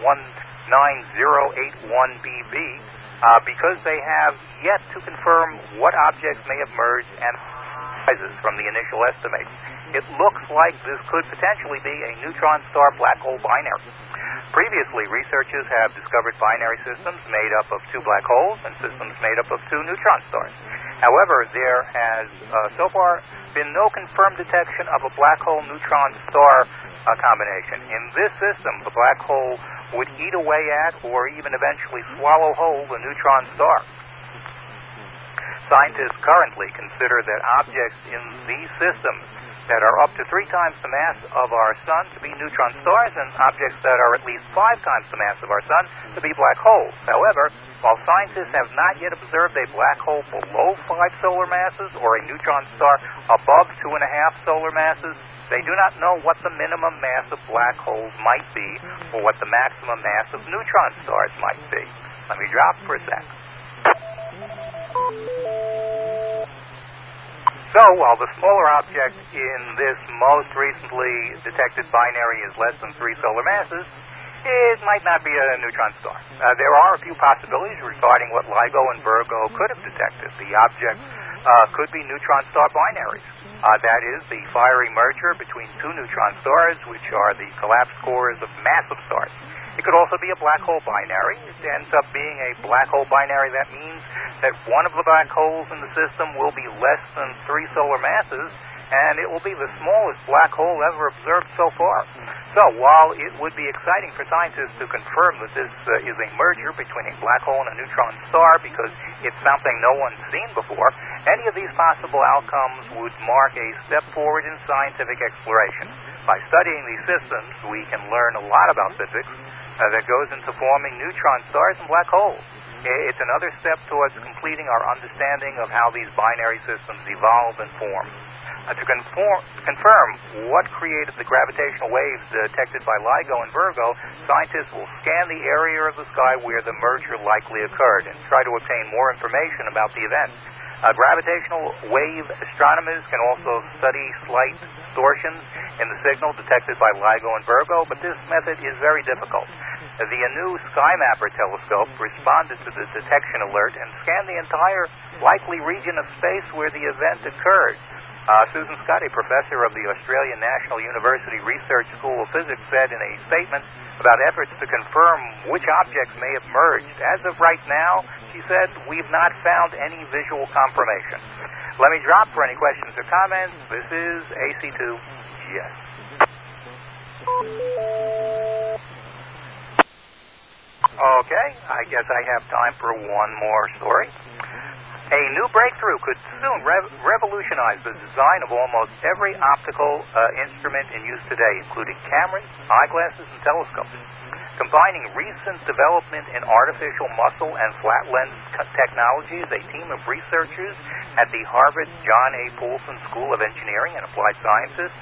S19081BB, because they have yet to confirm what objects may have merged and rises from the initial estimates, it looks like this could potentially be a neutron star black hole binary. Previously, researchers have discovered binary systems made up of 2 black holes and systems made up of 2 neutron stars. However, there has so far been no confirmed detection of a black hole neutron star combination. In this system, the black hole would eat away at or even eventually swallow whole the neutron star. Scientists currently consider that objects in these systems that are up to 3 times the mass of our sun to be neutron stars, and objects that are at least 5 times the mass of our sun to be black holes. However, while scientists have not yet observed a black hole below 5 solar masses or a neutron star above 2.5 solar masses, they do not know what the minimum mass of black holes might be or what the maximum mass of neutron stars might be. Let me drop for a sec. So, while the smaller object in this most recently detected binary is less than 3 solar masses, it might not be a neutron star. There are a few possibilities regarding what LIGO and Virgo could have detected. The object could be neutron star binaries. That is, the fiery merger between 2 neutron stars, which are the collapsed cores of massive stars. It could also be a black hole binary. It ends up being a black hole binary. That means that one of the black holes in the system will be less than 3 solar masses, and it will be the smallest black hole ever observed so far. So, while it would be exciting for scientists to confirm that this is a merger between a black hole and a neutron star because it's something no one's seen before, any of these possible outcomes would mark a step forward in scientific exploration. By studying these systems, we can learn a lot about physics that goes into forming neutron stars and black holes. It's another step towards completing our understanding of how these binary systems evolve and form. To confirm what created the gravitational waves detected by LIGO and Virgo, scientists will scan the area of the sky where the merger likely occurred and try to obtain more information about the event. Gravitational wave astronomers can also study slight distortions in the signal detected by LIGO and Virgo, but this method is very difficult. The Anu SkyMapper telescope responded to the detection alert and scanned the entire likely region of space where the event occurred. Susan Scott, a professor of the Australian National University Research School of Physics, said in a statement about efforts to confirm which objects may have merged. As of right now, she said, we've not found any visual confirmation. Let me drop for any questions or comments. This is AC2GS. Okay, I guess I have time for one more story. A new breakthrough could soon revolutionize the design of almost every optical instrument in use today, including cameras, eyeglasses, and telescopes. Combining recent development in artificial muscle and flat lens technologies, a team of researchers at the Harvard John A. Poulsen School of Engineering and Applied Sciences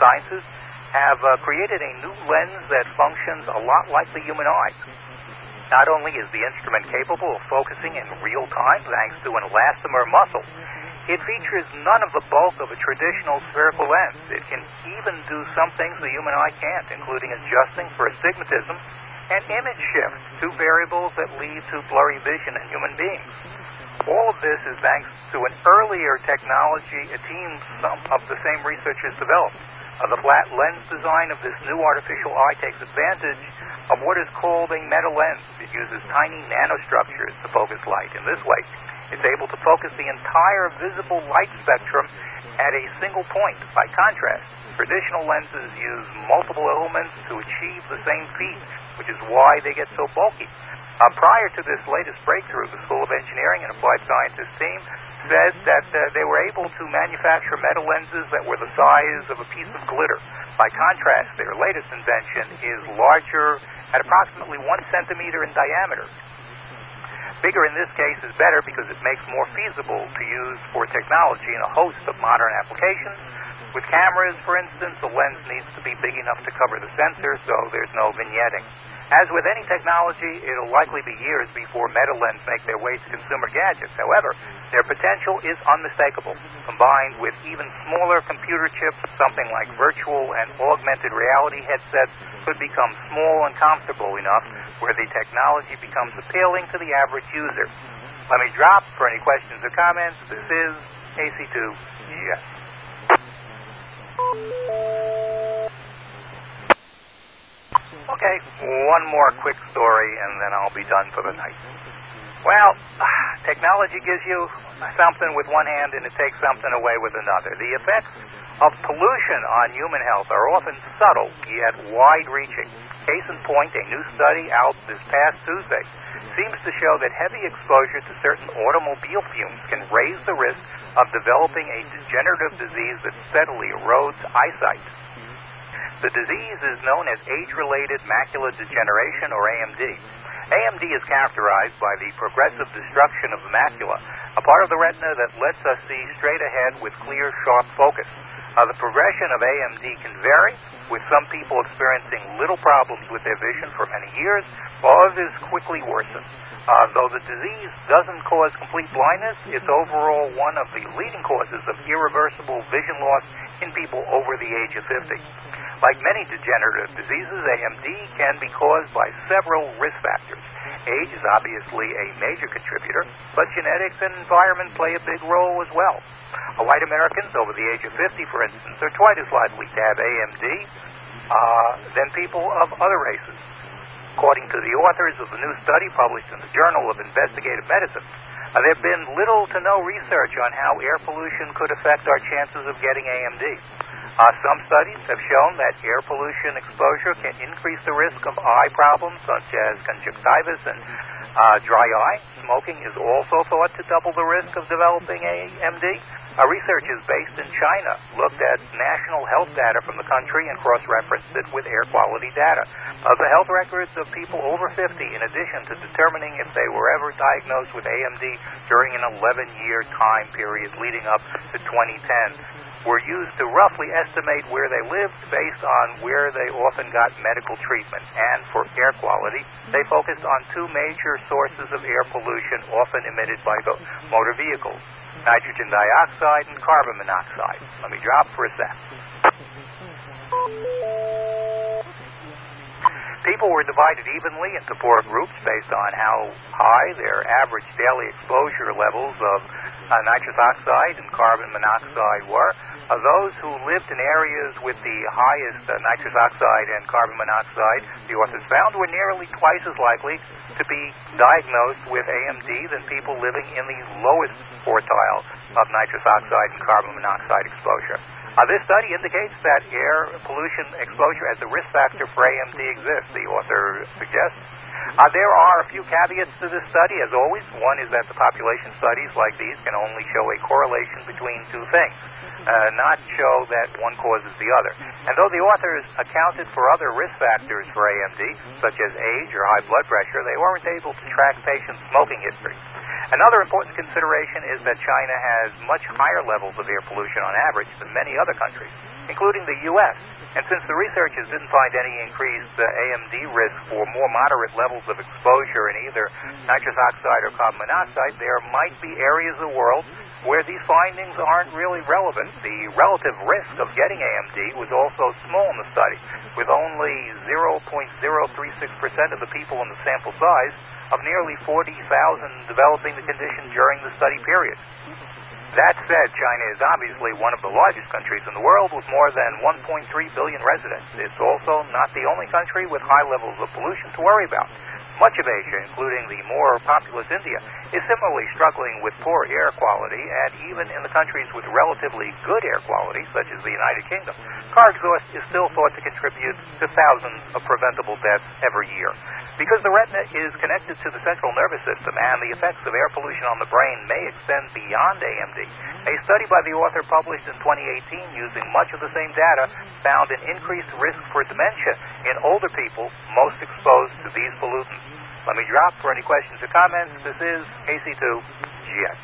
have created a new lens that functions a lot like the human eye. Not only is the instrument capable of focusing in real time thanks to an elastomer muscle, it features none of the bulk of a traditional spherical lens. It can even do some things the human eye can't, including adjusting for astigmatism and image shift, two variables that lead to blurry vision in human beings. All of this is thanks to an earlier technology a team of the same researchers developed. The flat lens design of this new artificial eye takes advantage of what is called a meta lens. It uses tiny nanostructures to focus light. In this way, it's able to focus the entire visible light spectrum at a single point. By contrast, traditional lenses use multiple elements to achieve the same feat, which is why they get so bulky. Prior to this latest breakthrough, the School of Engineering and Applied Sciences team said that they were able to manufacture metal lenses that were the size of a piece of glitter. By contrast, their latest invention is larger at approximately 1 centimeter in diameter. Bigger in this case is better because it makes more feasible to use for technology in a host of modern applications. With cameras, for instance, the lens needs to be big enough to cover the sensor, so there's no vignetting. As with any technology, it'll likely be years before meta lenses make their way to consumer gadgets. However, their potential is unmistakable. Combined with even smaller computer chips, something like virtual and augmented reality headsets could become small and comfortable enough where the technology becomes appealing to the average user. Let me drop for any questions or comments. This is AC2GS. Okay, one more quick story and then I'll be done for the night. Well, technology gives you something with one hand and it takes something away with another. The effects of pollution on human health are often subtle yet wide-reaching. Case in point, a new study out this past Tuesday seems to show that heavy exposure to certain automobile fumes can raise the risk of developing a degenerative disease that steadily erodes eyesight. The disease is known as age-related macular degeneration, or AMD. AMD is characterized by the progressive destruction of the macula, a part of the retina that lets us see straight ahead with clear, sharp focus. The progression of AMD can vary, with some people experiencing little problems with their vision for many years, while others quickly worsen. Though the disease doesn't cause complete blindness, it's overall one of the leading causes of irreversible vision loss in people over the age of 50. Like many degenerative diseases, AMD can be caused by several risk factors. Age is obviously a major contributor, but genetics and environment play a big role as well. White Americans over the age of 50, for instance, are twice as likely to have AMD than people of other races. According to the authors of the new study published in the Journal of Investigative Medicine, there have been little to no research on how air pollution could affect our chances of getting AMD. Some studies have shown that air pollution exposure can increase the risk of eye problems such as conjunctivitis and dry eye. Smoking is also thought to double the risk of developing AMD. Researchers based in China looked at national health data from the country and cross-referenced it with air quality data. The health records of people over 50, in addition to determining if they were ever diagnosed with AMD during an 11-year time period leading up to 2010, were used to roughly estimate where they lived based on where they often got medical treatment. And for air quality, they focused on two major sources of air pollution often emitted by motor vehicles: nitrogen dioxide and carbon monoxide. Let me drop for a sec. People were divided evenly into four groups based on how high their average daily exposure levels of nitrous oxide and carbon monoxide were. Those who lived in areas with the highest nitrous oxide and carbon monoxide, the authors found, were nearly twice as likely to be diagnosed with AMD than people living in the lowest quartile of nitrous oxide and carbon monoxide exposure. This study indicates that air pollution exposure as a risk factor for AMD exists, the author suggests. There are a few caveats to this study, as always. One is that the population studies like these can only show a correlation between two things, not show that one causes the other. And though the authors accounted for other risk factors for AMD, such as age or high blood pressure, they weren't able to track patients' smoking history. Another important consideration is that China has much higher levels of air pollution on average than many other countries, including the U.S. And since the researchers didn't find any increased AMD risk for more moderate levels of exposure in either nitrous oxide or carbon monoxide, there might be areas of the world where these findings aren't really relevant. The relative risk of getting AMD was also small in the study, with only 0.036% of the people in the sample size of nearly 40,000 developing the condition during the study period. That said, China is obviously one of the largest countries in the world with more than 1.3 billion residents. It's also not the only country with high levels of pollution to worry about. Much of Asia, including the more populous India, is similarly struggling with poor air quality, and even in the countries with relatively good air quality, such as the United Kingdom, car exhaust is still thought to contribute to thousands of preventable deaths every year. Because the retina is connected to the central nervous system and the effects of air pollution on the brain may extend beyond AMD, a study by the author published in 2018 using much of the same data found an increased risk for dementia in older people most exposed to these pollutants. Let me drop for any questions or comments. This is KC2GS.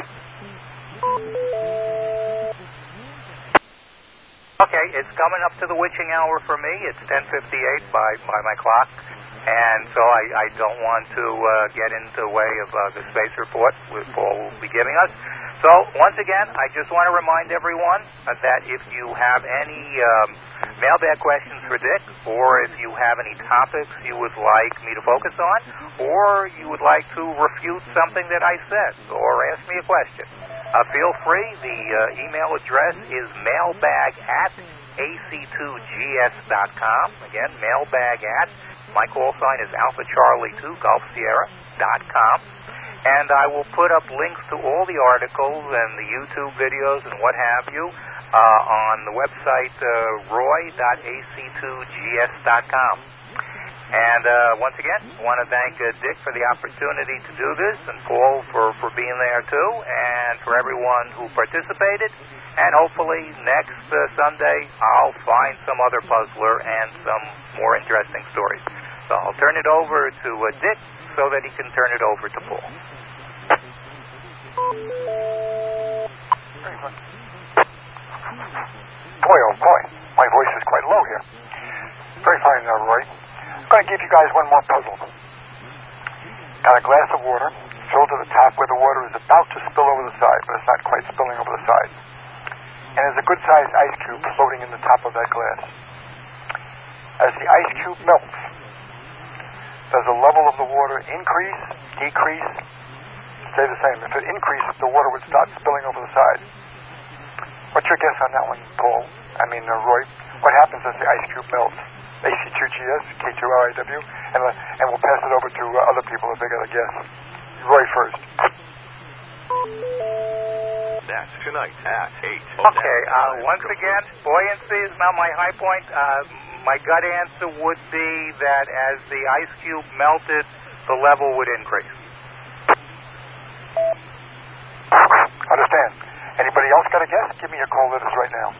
Okay, it's coming up to the witching hour for me. It's 10:58 by my clock. And so I don't want to get into the way of the space report Paul will be giving us. So once again, I just want to remind everyone that if you have any mailbag questions for Dick, or if you have any topics you would like me to focus on, or you would like to refute something that I said, or ask me a question, feel free. The email address is mailbag@ac2gs.com. Again, mailbag@ my call sign is Alpha Charlie 2 Golf Sierra.com. And I will put up links to all the articles and the YouTube videos and what have you on the website roy.ac2gs.com. And once again, I want to thank Dick for the opportunity to do this, and Paul for being there too, and for everyone who participated. And hopefully next Sunday I'll find some other puzzler and some more interesting stories. So I'll turn it over to Dick so that he can turn it over to Paul. Boy, oh boy, my voice is quite low here. Very fine, Roy. I'm going to give you guys one more puzzle. Got a glass of water filled to the top where the water is about to spill over the side, but it's not quite spilling over the side. And there's a good-sized ice cube floating in the top of that glass. As the ice cube melts, does the level of the water increase, decrease, stay the same? If it increases, the water would start spilling over the side. What's your guess on that one, Paul? Roy? What happens as the ice cube melts? AC2GS, K2RIW, and we'll pass it over to other people if they got a guess. Roy first. That's tonight at 8. Okay, once again, buoyancy is not my high point. My gut answer would be that as the ice cube melted, the level would increase. Understand. Anybody else got a guess? Give me your call letters right now.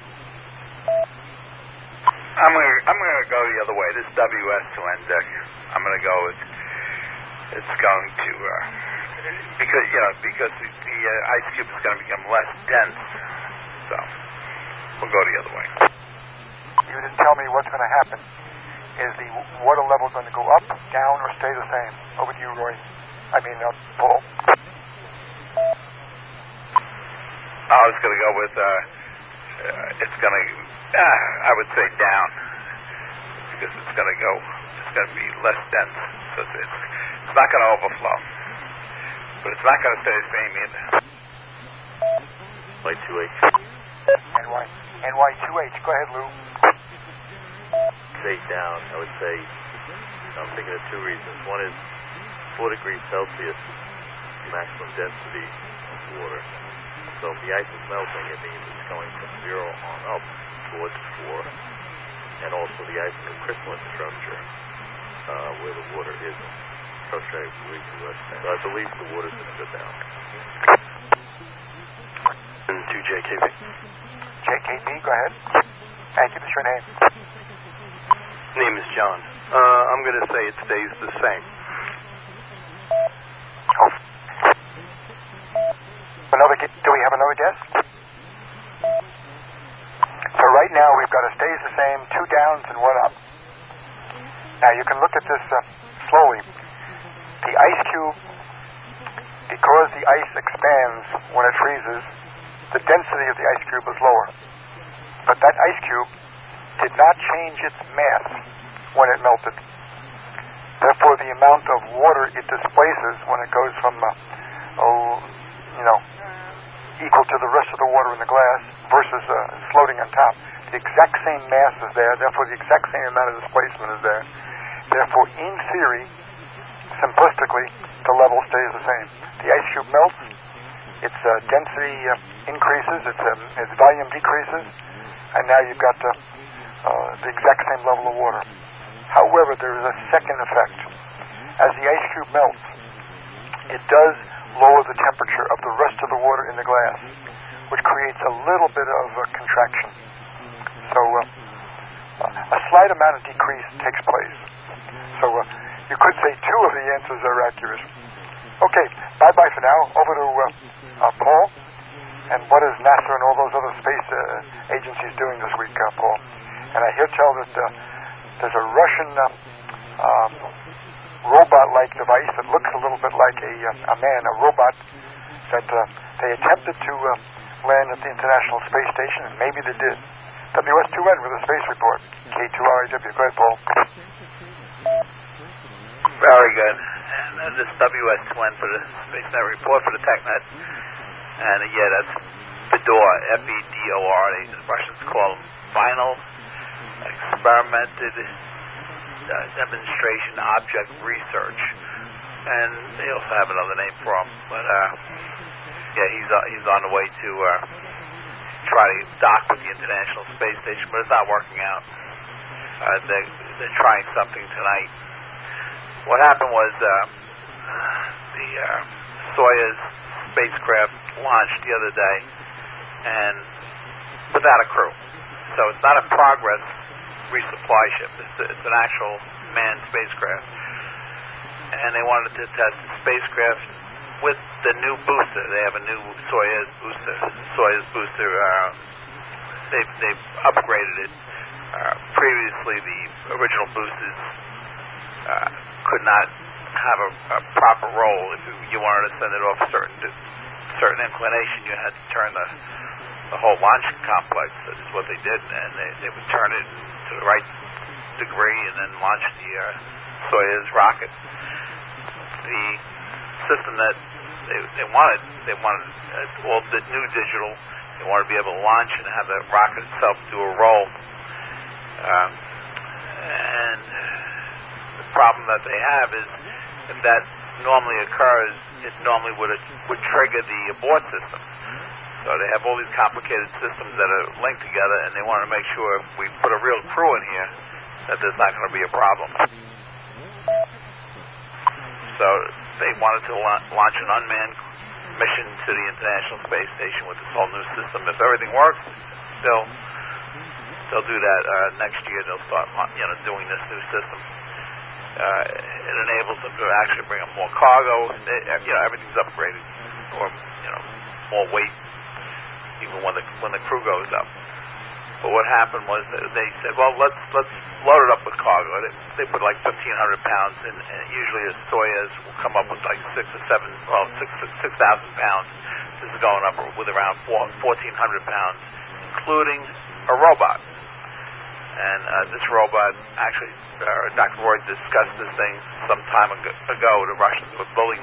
I'm gonna go the other way. This WS2N Dick. I'm gonna go with it's going to because the ice cube is going to become less dense So we'll go the other way. You didn't tell me what's going to happen. Is the water level going to go up, down, or stay the same? Over to you, Roy. Paul. I was going to go with, it's going to, I would say down, because it's going to be less dense. So it's not going to overflow. But it's not going to stay the same either. Y2H. NY2H. Go ahead, Lou. Say down, I would say, I'm thinking of two reasons. One is 4 degrees Celsius, maximum density of water. So if the ice is melting, it means it's going from 0 on up towards 4. And also the ice is a crystalline structure where the water isn't. Structure, I believe, so I believe the water's going to go down. And to JKB. JKB, go ahead. And give us your name. Name is John. I'm going to say it stays the same. Do we have another guess? So right now we've got a stays the same, 2 downs and 1 up. Now you can look at this slowly. The ice cube, because the ice expands when it freezes, the density of the ice cube is lower. But that ice cube did not change its mass when it melted. Therefore, the amount of water it displaces when it goes from, equal to the rest of the water in the glass versus floating on top, the exact same mass is there. Therefore, the exact same amount of displacement is there. Therefore, in theory, simplistically, the level stays the same. The ice cube melts, its density increases, its volume decreases, and now you've got the exact same level of water. However, there is a second effect. As the ice cube melts, it does lower the temperature of the rest of the water in the glass, which creates a little bit of contraction. So a slight amount of decrease takes place. So you could say 2 of the answers are accurate. Okay, bye-bye for now. Over to Paul. And what is NASA and all those other space agencies doing this week, Paul? And I hear tell that there's a Russian robot-like device that looks a little bit like a man, a robot, that they attempted to land at the International Space Station, and maybe they did. WS2N with a space report. K2RIW. Go ahead, Paul. Very good. And this WS2N for the SpaceNet report for the TechNet. And that's FEDOR, FEDOR. The Russians call them Final Experimented Demonstration Object Research. And they also have another name for him. But, he's on the way to try to dock with the International Space Station, but it's not working out. They're trying something tonight. What happened was the Soyuz spacecraft launched the other day, and without a crew. So it's not a Progress resupply ship. It's an actual manned spacecraft. And they wanted to test the spacecraft with the new booster. They have a new Soyuz booster. They've upgraded it. Previously, the original boosters could not have a proper roll. If you wanted to send it off a certain inclination, you had to turn the whole launch complex. That is what they did, and they would turn it to the right degree and then launch the Soyuz rocket. The system that they wanted all the new digital. They wanted to be able to launch and have the rocket itself do a roll. And the problem that they have is if that normally occurs, it normally would trigger the abort system. So they have all these complicated systems that are linked together, and they want to make sure if we put a real crew in here that there's not going to be a problem. So they wanted to launch an unmanned mission to the International Space Station with this whole new system. If everything works, they'll do that next year. They'll start doing this new system. It enables them to actually bring up more cargo. Everything's upgraded, or more weight. even when the crew goes up. But what happened was that they said, well, let's load it up with cargo. They put like 1,500 pounds in, and usually a Soyuz will come up with like 6,000 pounds. This is going up with around 1,400 pounds, including a robot. And this robot, actually, Dr. Roy discussed this thing some time ago. The Russians were building